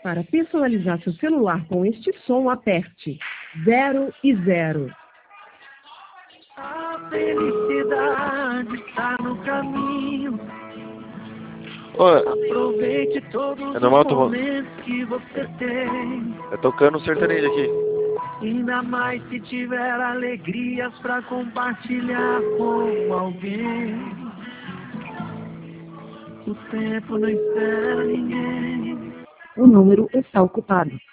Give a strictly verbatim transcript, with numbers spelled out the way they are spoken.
Para personalizar seu celular com este som, aperte zero e zero. A felicidade está no caminho. Ô, Aproveite todos é normal os tu... momentos que você tem. É tocando um sertanejo aqui. Ainda mais se tiver alegrias pra compartilhar com alguém. O tempo não espera ninguém. O número está ocupado.